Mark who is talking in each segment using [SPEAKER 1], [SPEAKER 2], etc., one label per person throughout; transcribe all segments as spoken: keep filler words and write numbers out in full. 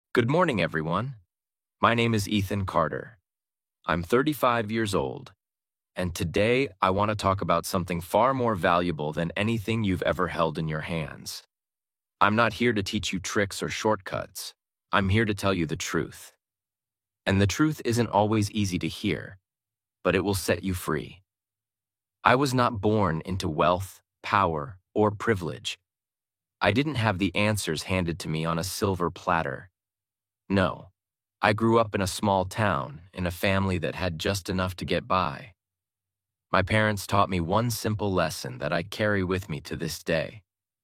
[SPEAKER 1] Good morning, everyone. My name is Ethan Carter. I'm thirty-five years old, and today I want to talk about something far more valuable than anything you've ever held in your hands. I'm not here to teach you tricks or shortcuts. I'm here to tell you the truth. And the truth isn't always easy to hear, but it will set you free. I was not born into wealth, power, or privilege. I didn't have the answers handed to me on a silver platter. No, I grew up in a small town, in a family that had just enough to get by. My parents taught me one simple lesson that I carry with me to this day.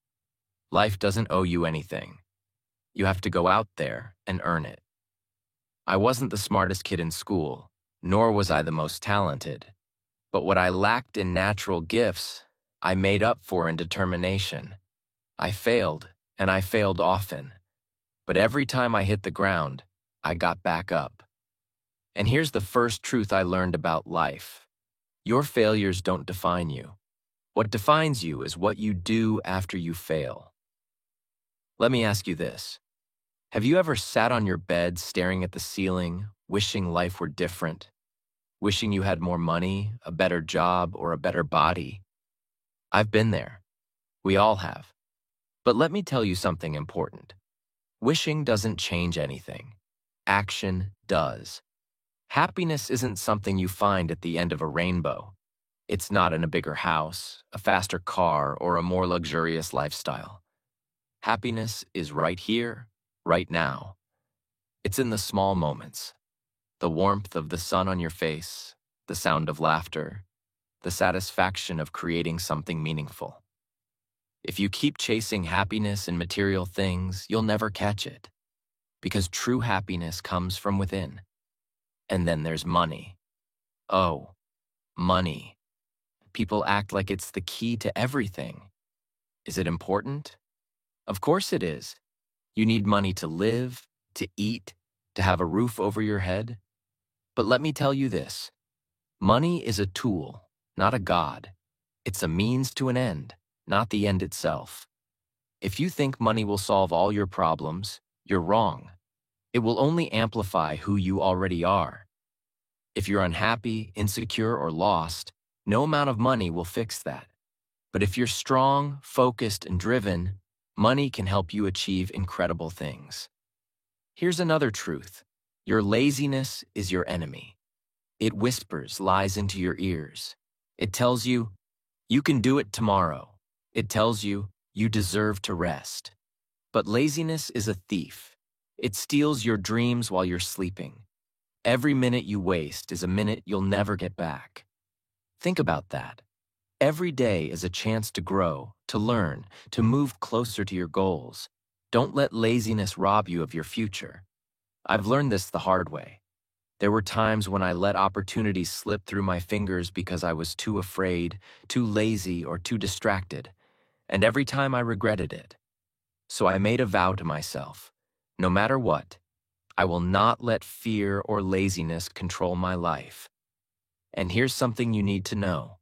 [SPEAKER 1] Life doesn't owe you anything. You have to go out there and earn it. I wasn't the smartest kid in school, nor was I the most talented. But what I lacked in natural gifts, I made up for in determination. I failed, and I failed often. But every time I hit the ground, I got back up. And here's the first truth I learned about life. Your failures don't define you. What defines you is what you do after you fail. Let me ask you this. Have you ever sat on your bed staring at the ceiling, wishing life were different? Wishing you had more money, a better job, or a better body? I've been there. We all have. But let me tell you something important. Wishing doesn't change anything. Action does. Happiness isn't something you find at the end of a rainbow. It's not in a bigger house, a faster car, or a more luxurious lifestyle. Happiness is right here, right now. It's in the small moments. The warmth of the sun on your face, the sound of laughter, the satisfaction of creating something meaningful. If you keep chasing happiness in material things, you'll never catch it. Because true happiness comes from within. And then there's money. Oh, money. People act like it's the key to everything. Is it important? Of course it is. You need money to live, to eat, to have a roof over your head. But let me tell you this. Money is a tool, not a god. It's a means to an end, not the end itself. If you think money will solve all your problems, you're wrong. It will only amplify who you already are. If you're unhappy, insecure, or lost, no amount of money will fix that. But if you're strong, focused, and driven, money can help you achieve incredible things. Here's another truth. Your laziness is your enemy. It whispers lies into your ears. It tells you, you can do it tomorrow. It tells you, you deserve to rest. But laziness is a thief. It steals your dreams while you're sleeping. Every minute you waste is a minute you'll never get back. Think about that. Every day is a chance to grow, to learn, to move closer to your goals. Don't let laziness rob you of your future. I've learned this the hard way. There were times when I let opportunities slip through my fingers because I was too afraid, too lazy, or too distracted. And every time I regretted it. So I made a vow to myself. No matter what, I will not let fear or laziness control my life. And here's something you need to know.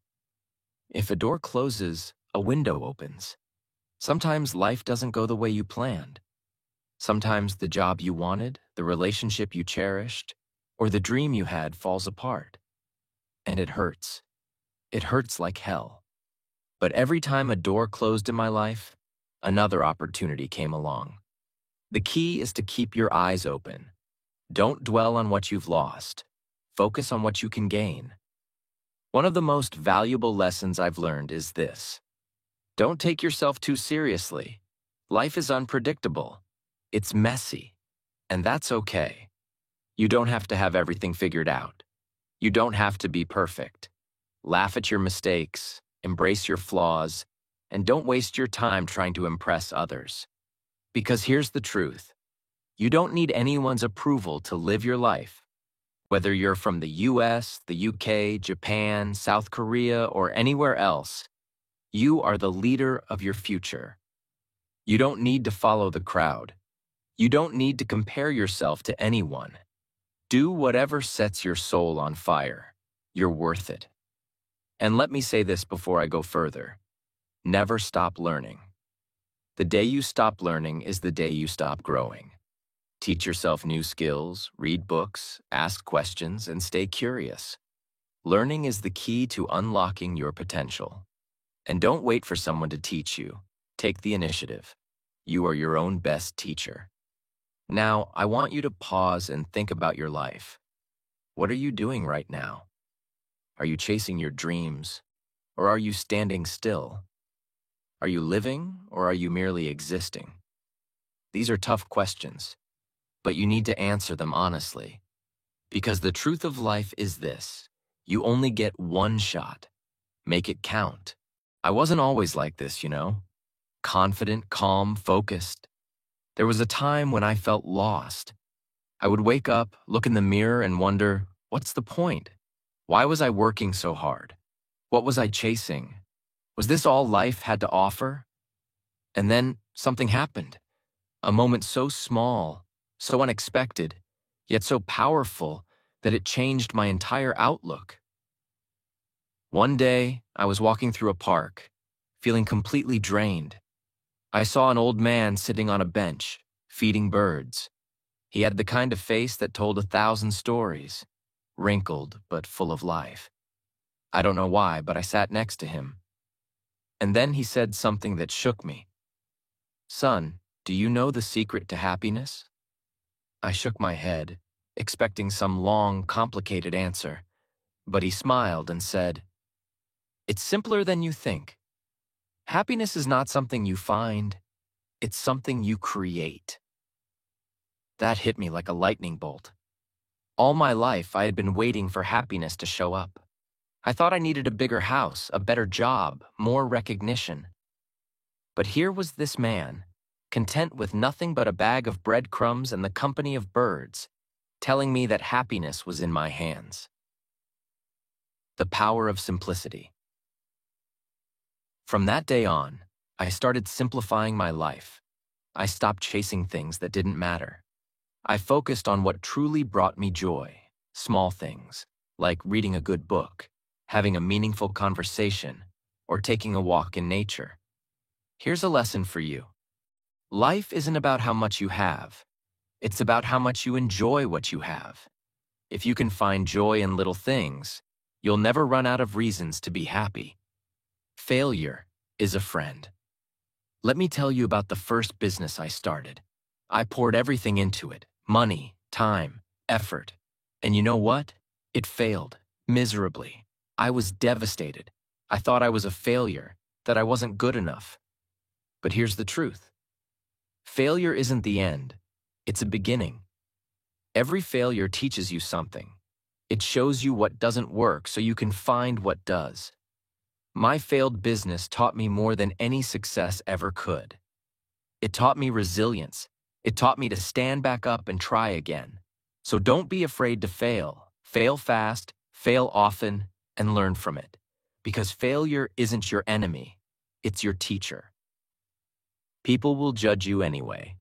[SPEAKER 1] If a door closes, a window opens. Sometimes life doesn't go the way you planned. Sometimes the job you wanted, the relationship you cherished, or the dream you had falls apart. And it hurts. It hurts like hell. But every time a door closed in my life, another opportunity came along. The key is to keep your eyes open. Don't dwell on what you've lost. Focus on what you can gain. One of the most valuable lessons I've learned is this. Don't take yourself too seriously. Life is unpredictable. It's messy. And that's okay. You don't have to have everything figured out. You don't have to be perfect. Laugh at your mistakes. Embrace your flaws, and don't waste your time trying to impress others. Because here's the truth. You don't need anyone's approval to live your life. Whether you're from the U S, the U K, Japan, South Korea, or anywhere else, you are the leader of your future. You don't need to follow the crowd. You don't need to compare yourself to anyone. Do whatever sets your soul on fire. You're worth it. And let me say this before I go further. Never stop learning. The day you stop learning is the day you stop growing. Teach yourself new skills, read books, ask questions, and stay curious. Learning is the key to unlocking your potential. And don't wait for someone to teach you. Take the initiative. You are your own best teacher. Now, I want you to pause and think about your life. What are you doing right now? Are you chasing your dreams, or are you standing still? Are you living, or are you merely existing? These are tough questions, but you need to answer them honestly. Because the truth of life is this: you only get one shot. Make it count. I wasn't always like this, you know? Confident, calm, focused. There was a time when I felt lost. I would wake up, look in the mirror, and wonder, what's the point? Why was I working so hard? What was I chasing? Was this all life had to offer? And then something happened. A moment so small, so unexpected, yet so powerful that it changed my entire outlook. One day, I was walking through a park, feeling completely drained. I saw an old man sitting on a bench, feeding birds. He had the kind of face that told a thousand stories, wrinkled but full of life. I don't know why, but I sat next to him. And then he said something that shook me. "Son, do you know the secret to happiness?" I shook my head, expecting some long, complicated answer, but he smiled and said, "It's simpler than you think. Happiness is not something you find, it's something you create." That hit me like a lightning bolt. All my life, I had been waiting for happiness to show up. I thought I needed a bigger house, a better job, more recognition. But here was this man, content with nothing but a bag of breadcrumbs and the company of birds, telling me that happiness was in my hands. The power of simplicity. From that day on, I started simplifying my life. I stopped chasing things that didn't matter. I focused on what truly brought me joy, small things, like reading a good book, having a meaningful conversation, or taking a walk in nature. Here's a lesson for you. Life isn't about how much you have. It's about how much you enjoy what you have. If you can find joy in little things, you'll never run out of reasons to be happy. Failure is a friend. Let me tell you about the first business I started. I poured everything into it, money, time, effort. And you know what? It failed, miserably. I was devastated. I thought I was a failure, that I wasn't good enough. But here's the truth. Failure isn't the end. It's a beginning. Every failure teaches you something. It shows you what doesn't work so you can find what does. My failed business taught me more than any success ever could. It taught me resilience. It taught me to stand back up and try again. So don't be afraid to fail. Fail fast, fail often, and learn from it. Because failure isn't your enemy. It's your teacher. People will judge you anyway.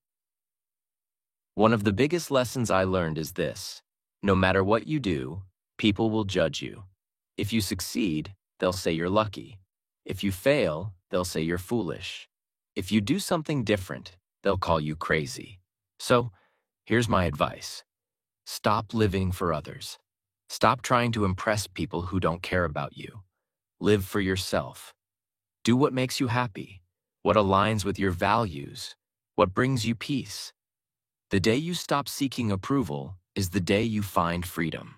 [SPEAKER 1] One of the biggest lessons I learned is this: no matter what you do, people will judge you. If you succeed, they'll say you're lucky. If you fail, they'll say you're foolish. If you do something different, they'll call you crazy. So, here's my advice. Stop living for others. Stop trying to impress people who don't care about you. Live for yourself. Do what makes you happy, what aligns with your values, what brings you peace. The day you stop seeking approval is the day you find freedom.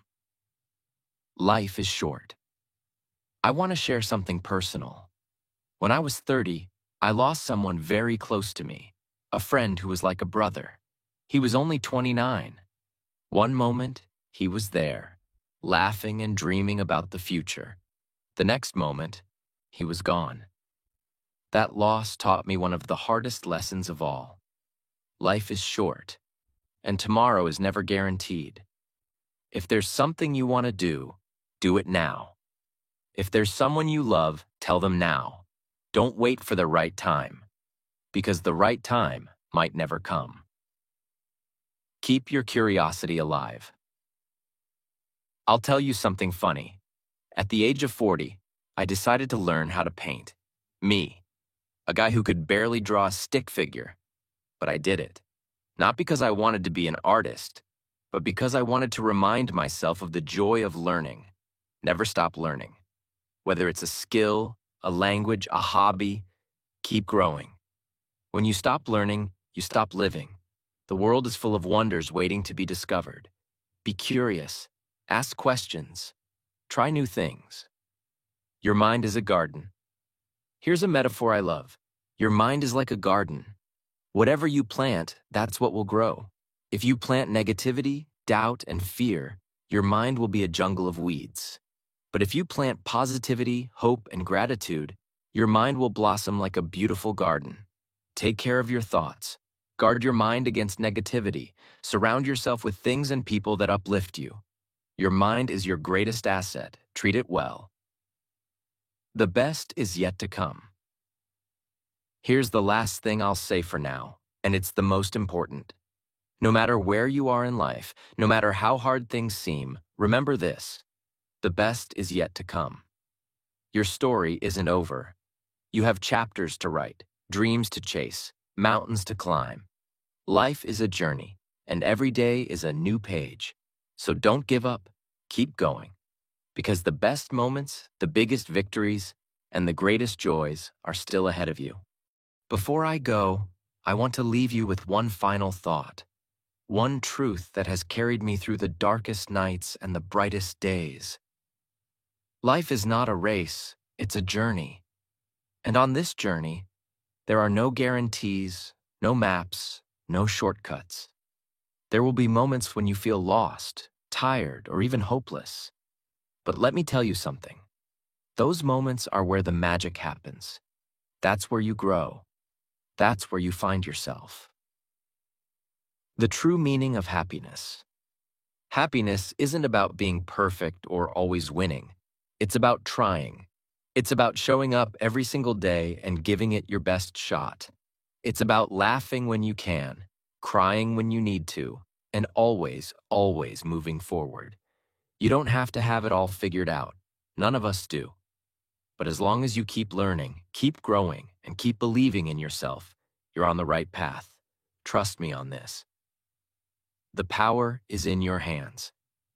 [SPEAKER 1] Life is short. I want to share something personal. When I was thirty, I lost someone very close to me, a friend who was like a brother. He was only twenty-nine. One moment, he was there, laughing and dreaming about the future. The next moment, he was gone. That loss taught me one of the hardest lessons of all. Life is short, and tomorrow is never guaranteed. If there's something you want to do, do it now. If there's someone you love, tell them now. Don't wait for the right time, because the right time might never come. Keep your curiosity alive. I'll tell you something funny. At the age of forty, I decided to learn how to paint. Me, a guy who could barely draw a stick figure, but I did it. Not because I wanted to be an artist, but because I wanted to remind myself of the joy of learning. Never stop learning. Whether it's a skill, a language, a hobby, keep growing. When you stop learning, you stop living. The world is full of wonders waiting to be discovered. Be curious. Ask questions. Try new things. Your mind is a garden. Here's a metaphor I love. Your mind is like a garden. Whatever you plant, that's what will grow. If you plant negativity, doubt, and fear, your mind will be a jungle of weeds. But if you plant positivity, hope, and gratitude, your mind will blossom like a beautiful garden. Take care of your thoughts. Guard your mind against negativity. Surround yourself with things and people that uplift you. Your mind is your greatest asset. Treat it well. The best is yet to come. Here's the last thing I'll say for now, and it's the most important. No matter where you are in life, no matter how hard things seem, remember this: the best is yet to come. Your story isn't over. You have chapters to write, dreams to chase, mountains to climb. Life is a journey, and every day is a new page. So don't give up. Keep going. Because the best moments, the biggest victories, and the greatest joys are still ahead of you. Before I go, I want to leave you with one final thought. One truth that has carried me through the darkest nights and the brightest days. Life is not a race, it's a journey. And on this journey, there are no guarantees, no maps, no shortcuts. There will be moments when you feel lost, tired, or even hopeless. But let me tell you something. Those moments are where the magic happens. That's where you grow. That's where you find yourself. The true meaning of happiness. Happiness isn't about being perfect or always winning. It's about trying. It's about showing up every single day and giving it your best shot. It's about laughing when you can, crying when you need to, and always, always moving forward. You don't have to have it all figured out. None of us do. But as long as you keep learning, keep growing, and keep believing in yourself, you're on the right path. Trust me on this. The power is in your hands.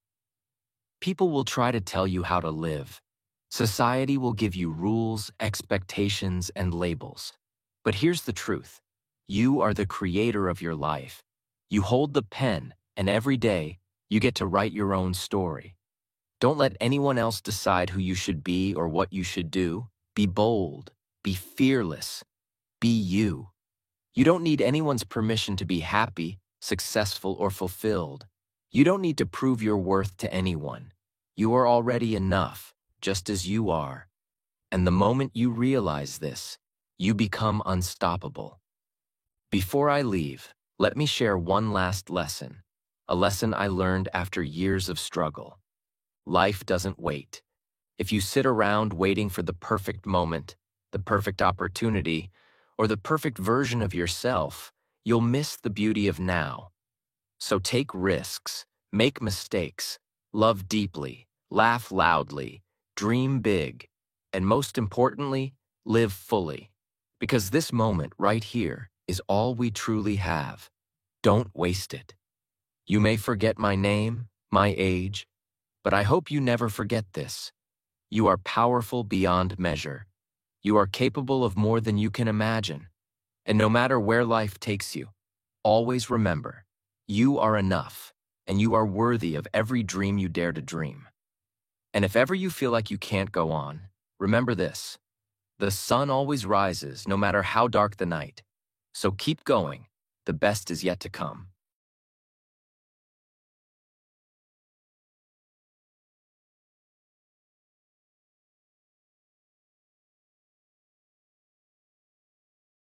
[SPEAKER 1] People will try to tell you how to live. Society will give you rules, expectations, and labels. But here's the truth. You are the creator of your life. You hold the pen, and every day, you get to write your own story. Don't let anyone else decide who you should be or what you should do. Be bold. Be fearless. Be you. You don't need anyone's permission to be happy, successful, or fulfilled. You don't need to prove your worth to anyone. You are already enough, just as you are. And the moment you realize this, you become unstoppable. Before I leave, let me share one last lesson, a lesson I learned after years of struggle. Life doesn't wait. If you sit around waiting for the perfect moment, the perfect opportunity, or the perfect version of yourself, you'll miss the beauty of now. So take risks, make mistakes, love deeply, laugh loudly, dream big, and most importantly, live fully. Because this moment right here is all we truly have. Don't waste it. You may forget my name, my age, but I hope you never forget this. You are powerful beyond measure. You are capable of more than you can imagine. And no matter where life takes you, always remember, you are enough, and you are worthy of every dream you dare to dream. And if ever you feel like you can't go on, remember this. The sun always rises, no matter how dark the night. So keep going. The best is yet to come.